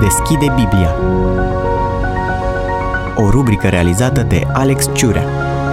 deschide Biblia. O rubrică realizată de Alex Ciurea.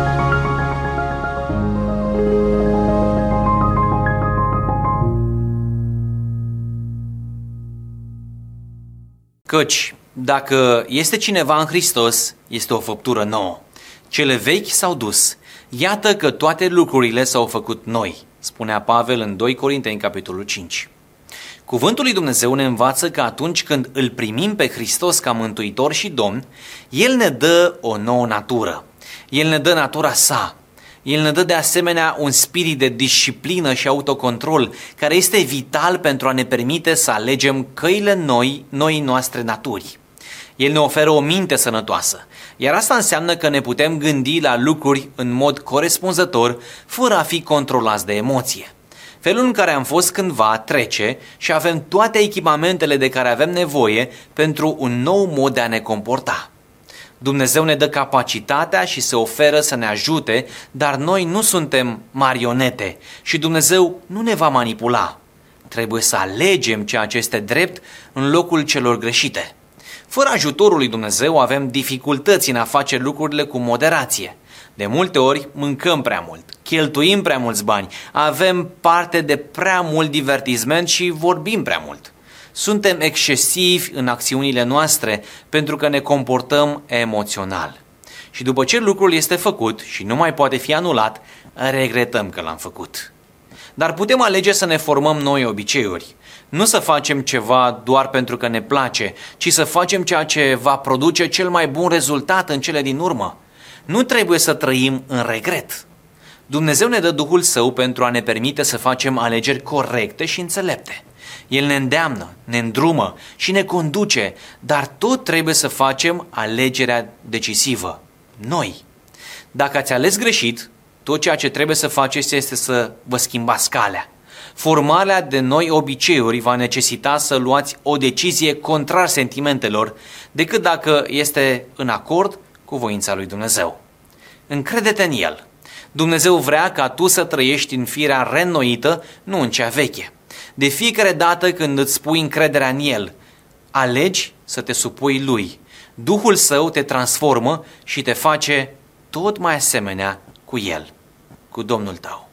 Căci, dacă este cineva în Hristos, este o făptură nouă. Cele vechi s-au dus. Iată că toate lucrurile s-au făcut noi, spunea Pavel în 2 Corinteni, capitolul 5. Cuvântul lui Dumnezeu ne învață că atunci când îl primim pe Hristos ca Mântuitor și Domn, El ne dă o nouă natură. El ne dă natura sa. El ne dă de asemenea un spirit de disciplină și autocontrol care este vital pentru a ne permite să alegem căile noi noastre naturi. El ne oferă o minte sănătoasă, iar asta înseamnă că ne putem gândi la lucruri în mod corespunzător, fără a fi controlați de emoție. Felul în care am fost cândva trece și avem toate echipamentele de care avem nevoie pentru un nou mod de a ne comporta. Dumnezeu ne dă capacitatea și se oferă să ne ajute, dar noi nu suntem marionete și Dumnezeu nu ne va manipula. Trebuie să alegem ceea ce este drept în locul celor greșite. Fără ajutorul lui Dumnezeu avem dificultăți în a face lucrurile cu moderație. De multe ori mâncăm prea mult, cheltuim prea mulți bani, avem parte de prea mult divertisment și vorbim prea mult. Suntem excesivi în acțiunile noastre pentru că ne comportăm emoțional. Și după ce lucrul este făcut și nu mai poate fi anulat, regretăm că l-am făcut. Dar putem alege să ne formăm noi obiceiuri. Nu să facem ceva doar pentru că ne place, ci să facem ceea ce va produce cel mai bun rezultat în cele din urmă. Nu trebuie să trăim în regret. Dumnezeu ne dă Duhul Său pentru a ne permite să facem alegeri corecte și înțelepte. El ne îndeamnă, ne îndrumă și ne conduce, dar tot trebuie să facem alegerea decisivă. Noi. Dacă ați ales greșit, tot ceea ce trebuie să faceți este să vă schimbați calea. Formarea de noi obiceiuri va necesita să luați o decizie contrar sentimentelor, decât dacă este în acord cu voința lui Dumnezeu. Încrede-te în El. Dumnezeu vrea ca tu să trăiești în firea reînnoită, nu în cea veche. De fiecare dată când îți pui încrederea în El, alegi să te supui Lui. Duhul Său te transformă și te face tot mai asemenea cu El, cu Domnul tău.